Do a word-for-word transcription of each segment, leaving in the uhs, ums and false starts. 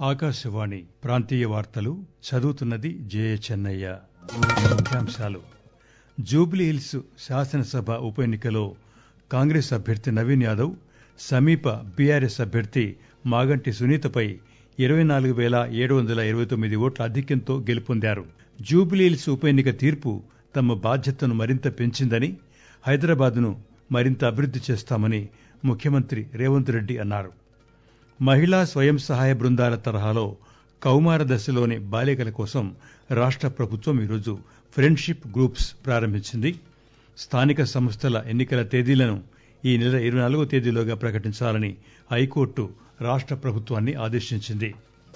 ఆకాశవాణి ప్రాంతీయ వార్తలు చదువుతున్నది జయ చెన్నయ్య. ముఖ్యాంశాలు. జూబ్లీహిల్స్ శాసనసభ ఉప ఎన్నికలో కాంగ్రెస్ అభ్యర్థి నవీన్ యాదవ్ సమీప బీఆర్ఎస్ అభ్యర్థి మాగంటి సునీతపై ఇరవై నాలుగు పేల ఏడు వందల ఇరవై తొమ్మిది ఓట్ల ఆధిక్యంతో గెలుపొందారు. జూబ్లీహిల్స్ ఉప ఎన్నిక తీర్పు తమ బాధ్యతను మరింత పెంచిందని, హైదరాబాద్ ను మరింత అభివృద్ది చేస్తామని ముఖ్యమంత్రి రేవంత్ రెడ్డి అన్నారు. మహిళా స్వయం సహాయ బృందాల తరహాలో కౌమార దశలోని బాలికల కోసం రాష్ట ప్రభుత్వం ఈరోజు ఫ్రెండ్షిప్ గ్రూప్స్ ప్రారంభించింది. స్థానిక సంస్థల ఎన్నికల తేదీలను ఈ నెల ఇరవై నాలుగో తేదీలోగా ప్రకటించాలని హైకోర్టు రాష్ట ప్రభుత్వాన్ని ఆదేశించింది.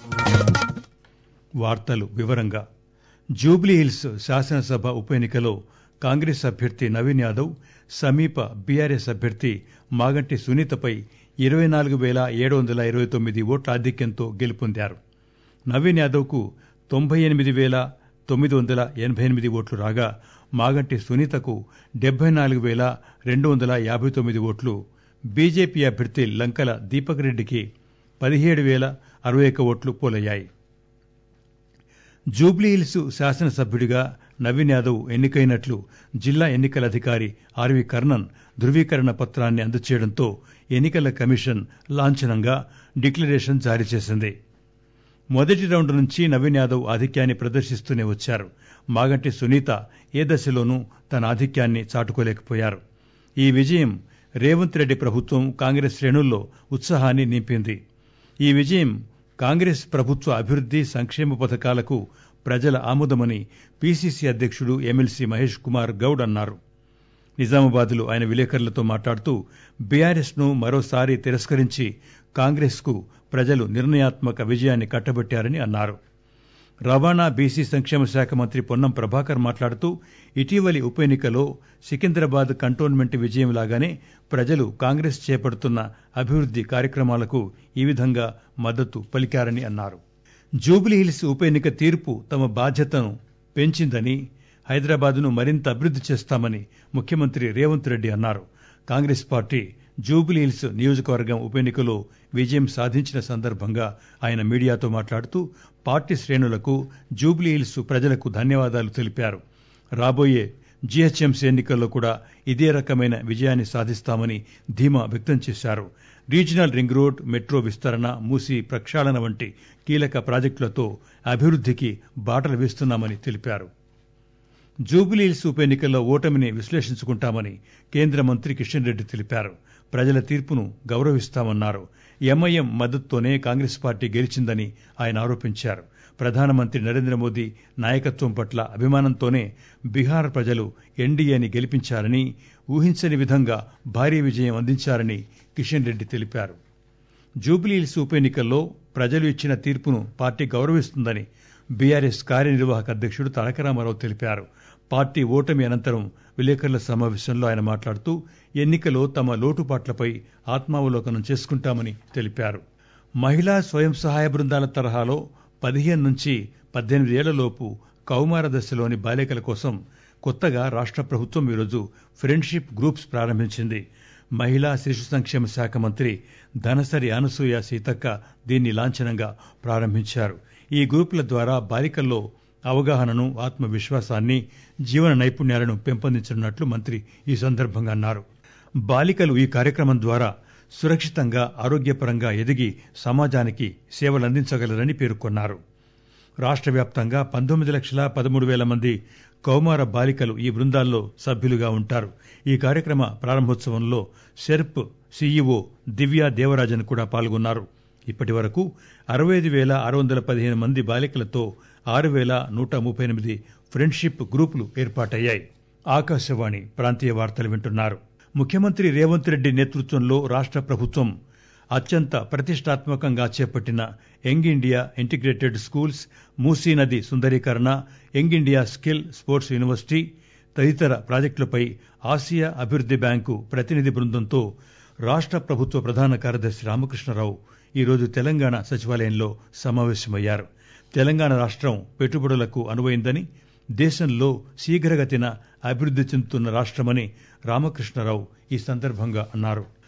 వార్తలు వివరంగా. జూబ్లీహిల్స్ శాసనసభ ఉప ఎన్నికలో కాంగ్రెస్ అభ్యర్థి నవీన్ యాదవ్ సమీప బీఆర్ఎస్ అభ్యర్థి మాగంటి సునీతపై ఇరవై నాలుగు పేల ఏడు వందల ఇరవై తొమ్మిది ఓట్ల ఆధిక్యంతో గెలుపొందారు. నవీన్ యాదవ్ కు తొంభై ఎనిమిది పేల తొమ్మిది వందల ఎనబై ఎనిమిది ఓట్లు రాగా, మాగంటి సునీతకు డెబ్బై నాలుగు పేల రెండు వందల యాభై తొమ్మిది ఓట్లు, బీజేపీ అభ్యర్థి లంకల దీపక్ రెడ్డికి పదిహేడు పేల అరవై ఒక్క ఓట్లు పోలయ్యాయి. జూబ్లీహిల్స్ శాసనసభ్యుడిగా నవీన్ యాదవ్ ఎన్నికైనట్లు జిల్లా ఎన్నికల అధికారి ఆర్వీ కర్ణన్ ధృవీకరణ పత్రాన్ని అందజేయడంతో ఎన్నికల కమిషన్ లాంఛనంగా డిక్లరేషన్ జారీ చేసింది. మొదటి రౌండ్ నుంచి నవీన్ యాదవ్ ఆధిక్యాన్ని ప్రదర్శిస్తూనే వచ్చారు. మాగంటి సునీత ఏ దశలోనూ తన ఆధిక్యాన్ని చాటుకోలేకపోయారు. ఈ విజయం రేవంత్ రెడ్డి ప్రభుత్వం, కాంగ్రెస్ శ్రేణుల్లో ఉత్సాహాన్ని నింపింది. ఈ విజయం కాంగ్రెస్ ప్రభుత్వ అభివృద్ది సంక్షేమ పథకాలకు ప్రజల ఆమోదమని పీసీసీ అధ్యక్షుడు ఎమ్మెల్సీ మహేష్ కుమార్ గౌడ్ అన్నారు. నిజామాబాద్ లో ఆయన విలేకరులతో మాట్లాడుతూ బీఆర్ఎస్ ను మరోసారి తిరస్కరించి కాంగ్రెస్ కు ప్రజలు నిర్ణయాత్మక విజయాన్ని కట్టబెట్టారని అన్నారు. రవాణా బీసీ సంక్షేమ శాఖ మంత్రి పొన్నం ప్రభాకర్ మాట్లాడుతూ ఇటీవలి ఉప ఎన్నికలో సికింద్రాబాద్ కంటోన్మెంట్ విజయం లాగానే ప్రజలు కాంగ్రెస్ చేపడుతున్న అభివృద్ది కార్యక్రమాలకు ఈ విధంగా మద్దతు పలికారని అన్నారు. జూబ్లీహిల్స్ ఉప ఎన్నిక తీర్పు తమ బాధ్యతను పెంచిందని, హైదరాబాద్ ను మరింత అభివృద్ది చేస్తామని ముఖ్యమంత్రి రేవంత్ రెడ్డి అన్నారు. కాంగ్రెస్ పార్టీ జూబ్లీహిల్స్ నియోజకవర్గం ఉప ఎన్నికలో విజయం సాధించిన సందర్భంగా ఆయన మీడియాతో మాట్లాడుతూ పార్టీ శ్రేణులకు, జూబ్లీహిల్స్ ప్రజలకు ధన్యవాదాలు తెలిపారు. రాబోయే జీహెచ్ఎంసీ ఎన్నికల్లో కూడా ఇదే రకమైన విజయాన్ని సాధిస్తామని ధీమా వ్యక్తం చేశారు. రీజనల్ రింగ్ రోడ్, మెట్రో విస్తరణ, మూసీ ప్రక్షాళన వంటి కీలక ప్రాజెక్టులతో అభివృద్దికి బాటలు వేస్తున్నామని తెలిపారు. జూబ్లీహిల్స్ ఉప ఎన్నికల్లో ఓటమిని విశ్లేషించుకుంటామని కేంద్ర మంత్రి కిషన్ రెడ్డి తెలిపారు. ప్రజల తీర్పును గౌరవిస్తామన్నారు. ఎంఐఎం మద్దతుతోనే కాంగ్రెస్ పార్టీ గెలిచిందని ఆయన ఆరోపించారు. ప్రధానమంత్రి నరేంద్ర మోదీ నాయకత్వం పట్ల అభిమానంతోనే బీహార్ ప్రజలు ఎన్డీఏని గెలిపించారని, ఊహించని విధంగా భారీ విజయం అందించారని కిషన్ రెడ్డి తెలిపారు. జూబ్లీహిల్స్ ఉప ఎన్నికల్లో ప్రజలు ఇచ్చిన తీర్పును పార్టీ గౌరవిస్తుందని బీఆర్ఎస్ కార్యనిర్వాహక అధ్యక్షుడు తారక రామారావు తెలిపారు. పార్టీ ఓటమి అనంతరం విలేకరుల సమావేశంలో ఆయన మాట్లాడుతూ ఎన్నికలో తమ లోటుపాట్లపై ఆత్మావలోకనం చేసుకుంటామని తెలిపారు. మహిళా స్వయం సహాయ బృందాల తరహాలో పదిహేను నుంచి పద్దెనిమిది ఏళ్లలోపు కౌమార దశలోని బాలికల కోసం కొత్తగా రాష్ట ప్రభుత్వం ఈరోజు ఫ్రెండ్షిప్ గ్రూప్స్ ప్రారంభించింది. మహిళా శిశు సంక్షేమ శాఖ మంత్రి ధనసరి అనసూయ సీతక్క దీన్ని లాంఛనంగా ప్రారంభించారు. ఈ గ్రూపుల ద్వారా బాలికల్లో అవగాహనను, ఆత్మవిశ్వాసాన్ని, జీవన నైపుణ్యాలను పెంపొందించనున్నట్లు మంత్రి ఈ సందర్భంగా అన్నారు. బాలికలు ఈ కార్యక్రమం ద్వారా సురక్షితంగా, ఆరోగ్యపరంగా ఎదిగి సమాజానికి సేవలందించగలరని పేర్కొన్నారు. రాష్ట వ్యాప్తంగా పంతొమ్మిది లక్షల పదమూడు వేల మంది కౌమార బాలికలు ఈ బృందాల్లో సభ్యులుగా ఉంటారు. ఈ కార్యక్రమ ప్రారంభోత్సవంలో సెర్ప్ సీఈఓ దివ్యా దేవరాజన్ కూడా పాల్గొన్నారు. ఇప్పటి వరకు అరవై ఐదు వేల ఆరు వందల పదిహేను మంది బాలికలతో ఆరు వేల నూట ముప్పై ఎనిమిది ఫ్రెండ్షిప్ గ్రూపులు ఏర్పాటయ్యాయి. ఆకాశవాణి ప్రాంతీయ వార్తలు వింటున్నారు. ముఖ్యమంత్రి రేవంత్ రెడ్డి నేతృత్వంలో రాష్ట ప్రభుత్వం అత్యంత ప్రతిష్టాత్మకంగా చేపట్టిన young India integrated schools, Musi నది సుందరీకరణ, young India skill sports university తదితర ప్రాజెక్టులపై ఆసియా అభివృద్ది బ్యాంకు ప్రతినిధి బృందంతో రాష్ట ప్రభుత్వ ప్రధాన కార్యదర్శి రామకృష్ణరావు ఈరోజు తెలంగాణ సచివాలయంలో సమావేశమయ్యారు. తెలంగాణ రాష్ట్రం పెట్టుబడులకు అనువైందని, దేశంలో శీఘ్రగతిన అభివృద్ది చెందుతున్న రాష్ట్రమని రామకృష్ణరావు ఈ సందర్భంగా అన్నారు.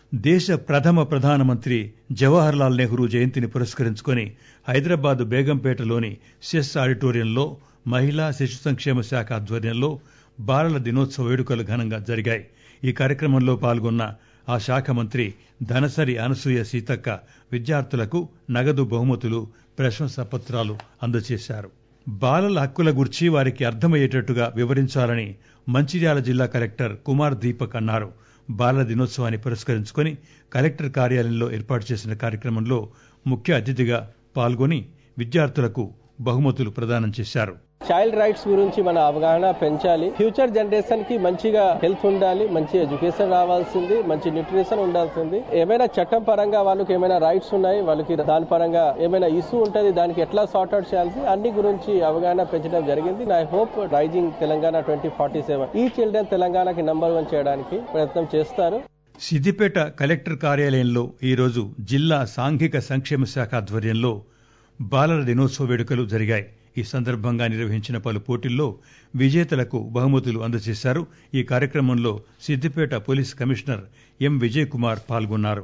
దేశ ప్రథమ ప్రధానమంత్రి జవహర్ లాల్ నెహ్రూ జయంతిని పురస్కరించుకుని హైదరాబాద్ బేగంపేటలోని సెస్ ఆడిటోరియంలో మహిళా శిశు సంక్షేమ శాఖ ఆధ్వర్యంలో బాలల దినోత్సవ వేడుకలు ఘనంగా జరిగాయి. ఈ కార్యక్రమంలో పాల్గొన్న ఆ శాఖ మంత్రి ధనసరి అనసూయ సీతక్క విద్యార్థులకు నగదు బహుమతులు, ప్రశంసా పత్రాలు అందజేశారు. బాలల హక్కుల గురించి వారికి అర్థమయ్యేటట్టుగా వివరించాలని మంచిర్యాల జిల్లా కలెక్టర్ కుమార్ దీపక్ అన్నారు. బాలల దినోత్సవాన్ని పురస్కరించుకుని కలెక్టర్ కార్యాలయంలో ఏర్పాటు చేసిన కార్యక్రమంలో ముఖ్య అతిథిగా పాల్గొని విద్యార్థులకు బహుమతులు ప్రదానం చేశారు. చైల్డ్ రైట్స్ గురించి మన అవగాహన పెంచాలి. ఫ్యూచర్ జనరేషన్ కి మంచిగా హెల్త్ ఉండాలి, మంచి ఎడ్యుకేషన్ రావాల్సింది, మంచి న్యూట్రిషన్ ఉండాల్సింది. ఏమైనా చట్టం పరంగా వాళ్ళకి ఏమైనా రైట్స్ ఉన్నాయి, వాళ్ళకి దాని పరంగా ఏమైనా ఇష్యూ ఉంటుంది, దానికి ఎట్లా సార్ట్ అవుట్ చేయాల్సి అన్ని గురించి అవగాహన పెంచడం జరిగింది. I hope rising Telangana twenty forty seven ఈ చిల్డ్రన్ తెలంగాణకి నంబర్ వన్ చేయడానికి ప్రయత్నం చేస్తారు. సిద్దిపేట కలెక్టర్ కార్యాలయంలో ఈరోజు జిల్లా సాంఘిక సంక్షేమ శాఖ ఆధ్వర్యంలో బాలల దినోత్సవ వేడుకలు జరిగాయి. ఈ సందర్భంగా నిర్వహించిన పలు పోటీల్లో విజేతలకు బహుమతులు అందజేశారు. ఈ కార్యక్రమంలో Siddipet police commissioner M Vijay Kumar పాల్గొన్నారు.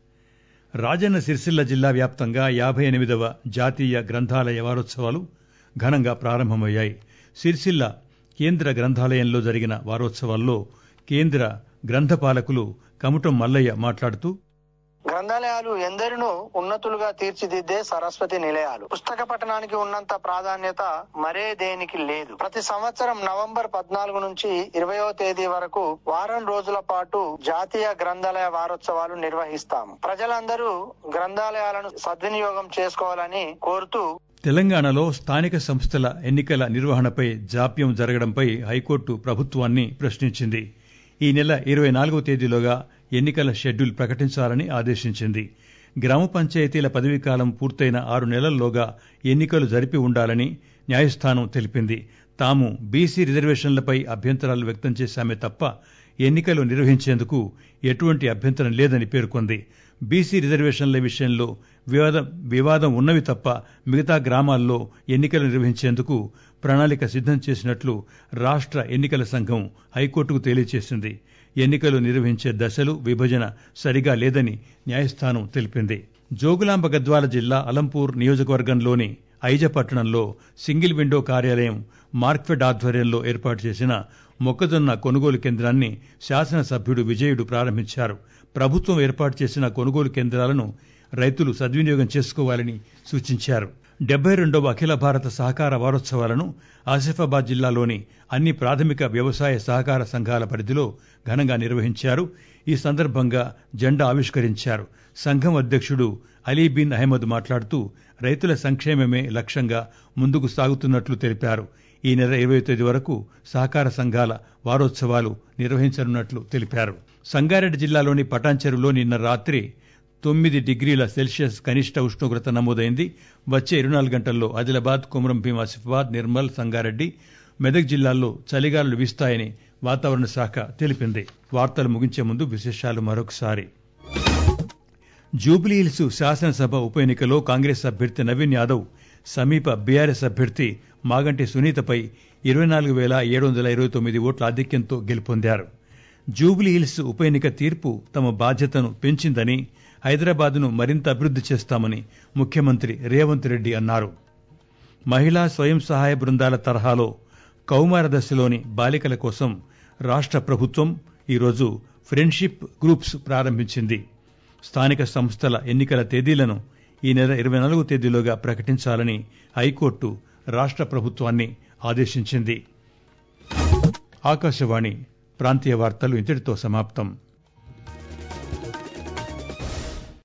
రాజన్న సిరిసిల్ల జిల్లా వ్యాప్తంగా యాభై ఎనిమిదవ జాతీయ గ్రంథాలయ వారోత్సవాలు ఘనంగా ప్రారంభమయ్యాయి. సిరిసిల్ల కేంద్ర గ్రంథాలయంలో జరిగిన వారోత్సవాల్లో కేంద్ర గ్రంథపాలకులు కముటం మల్లయ్య మాట్లాడుతూ, గ్రంథాలయాలు ఎందరినో ఉన్నతులుగా తీర్చిదిద్దే సరస్వతి నిలయాలు. పుస్తక పఠనానికి ఉన్నంత ప్రాధాన్యత మరే దేనికి లేదు. ప్రతి సంవత్సరం నవంబర్ పద్నాలుగు నుంచి ఇరవయో తేదీ వరకు వారం రోజుల పాటు జాతీయ గ్రంథాలయ వారోత్సవాలు నిర్వహిస్తాము. ప్రజలందరూ గ్రంథాలయాలను సద్వినియోగం చేసుకోవాలని కోరుతూ, తెలంగాణలో స్థానిక సంస్థల ఎన్నికల నిర్వహణపై జాప్యం జరగడంపై హైకోర్టు ప్రభుత్వాన్ని ప్రశ్నించింది. ఈ నెల ఇరవై నాలుగవ తేదీలోగా ఎన్నికల షెడ్యూల్ ప్రకటించాలని ఆదేశించింది. గ్రామ పంచాయతీల పదవీకాలం పూర్తయిన ఆరు నెలల్లోగా ఎన్నికలు జరిపి ఉండాలని న్యాయస్థానం తెలిపింది. తాము బీసీ రిజర్వేషన్లపై అభ్యంతరాలు వ్యక్తం చేశామే తప్ప ఎన్నికలు నిర్వహించేందుకు ఎటువంటి అభ్యంతరం లేదని పేర్కొంది. బీసీ రిజర్వేషన్ల విషయంలో వివాదం వివాదం ఉన్నవి తప్ప మిగతా గ్రామాల్లో ఎన్నికలు నిర్వహించేందుకు ప్రణాళిక సిద్దం చేసినట్లు రాష్ట్ర ఎన్నికల సంఘం హైకోర్టుకు తెలియజేసింది. ఎన్నికలు నిర్వహించే దశలు, విభజన సరిగా లేదని న్యాయస్థానం తెలిపింది. జోగులాంబ గద్వాల జిల్లా అలంపూర్ నియోజకవర్గంలోని ఐజపట్టణంలో సింగిల్ విండో కార్యాలయం మార్క్ఫెడ్ ఆధ్వర్యంలో ఏర్పాటు చేసిన మొక్కజొన్న కొనుగోలు కేంద్రాన్ని శాసనసభ్యుడు విజయుడు ప్రారంభించారు. ప్రభుత్వం ఏర్పాటు చేసిన కొనుగోలు కేంద్రాలను రైతులు సద్వినియోగం చేసుకోవాలని సూచించారు. డెబ్బై రెండవ అఖిల భారత సహకార వారోత్సవాలను ఆసిఫాబాద్ జిల్లాలోని అన్ని ప్రాథమిక వ్యవసాయ సహకార సంఘాల పరిధిలో ఘనంగా నిర్వహించారు. ఈ సందర్భంగా జెండా ఆవిష్కరించారు. సంఘం అధ్యక్షుడు అలీ బిన్ అహ్మద్ మాట్లాడుతూ రైతుల సంక్షేమమే లక్ష్యంగా ముందుకు సాగుతున్నట్లు తెలిపారు. ఈ నెల ఇరవై తేదీ వరకు సహకార సంఘాల వారోత్సవాలు నిర్వహించనున్నట్లు తెలిపారు. సంగారెడ్డి జిల్లాలోని పటాన్చెరులో నిన్న రాత్రి తొమ్మిది డిగ్రీల సెల్సియస్ కనిష్ట ఉష్ణోగ్రత నమోదైంది. వచ్చే ఇరవై నాలుగు గంటల్లో ఆదిలాబాద్, కొమరం భీం, ఆసిఫాబాద్, నిర్మల్, సంగారెడ్డి, మెదక్ జిల్లాల్లో చలిగాలులు వీస్తాయని వాతావరణ శాఖ తెలిపింది. వార్తలు ముగించే ముందు విశేషాలు మరొకసారి. జూబ్లీహిల్స్ శాసనసభ ఉప ఎన్నికలో కాంగ్రెస్ అభ్యర్థి నవీన్ యాదవ్ సమీప బీఆర్ఎస్ అభ్యర్థి మాగంటి సునీతపై ఇరవై నాలుగు వేల ఏడు వందల ఇరవై తొమ్మిది ఓట్ల ఆధిక్యంతో గెలుపొందారు. జూబ్లీహిల్స్ ఉప ఎన్నిక తీర్పు తమ బాధ్యతను పెంచిందని, హైదరాబాద్ను మరింత అభివృద్ది చేస్తామని ముఖ్యమంత్రి రేవంత్ రెడ్డి అన్నారు. మహిళా స్వయం సహాయ బృందాల తరహాలో కౌమార దశలోని బాలికల కోసం రాష్ట్ర ప్రభుత్వం ఈరోజు ఫ్రెండ్షిప్ గ్రూప్స్ ప్రారంభించింది. స్థానిక సంస్థల ఎన్నికల తేదీలను ఈ నెల ఇరవై నాలుగో తేదీలోగా ప్రకటించాలని హైకోర్టు రాష్ట్ర ప్రభుత్వాన్ని ఆదేశించింది. ఆకాశవాణి ప్రాంతీయ వార్తలు ఇంతటితో సమాప్తం.